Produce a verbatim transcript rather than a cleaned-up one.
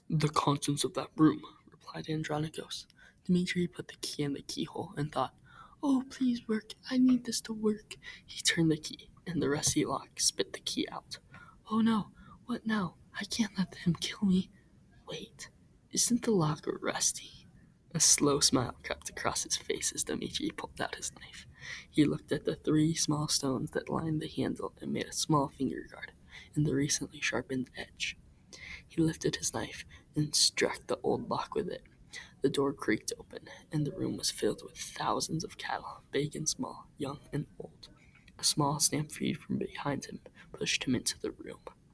"The contents of that room," replied Andronicos. Dmitri put the key in the keyhole and thought, "Oh, please work. I need this to work." He turned the key, and the rusty lock spit the key out. "Oh no, what now? I can't let him kill me. Wait, isn't the lock rusty?" A slow smile crept across his face as Dmitri pulled out his knife. He looked at the three small stones that lined the handle and made a small finger guard in the recently sharpened edge. He lifted his knife and struck the old lock with it. The door creaked open, and the room was filled with thousands of cattle, big and small, young and old. A small stampede from behind him pushed him into the room.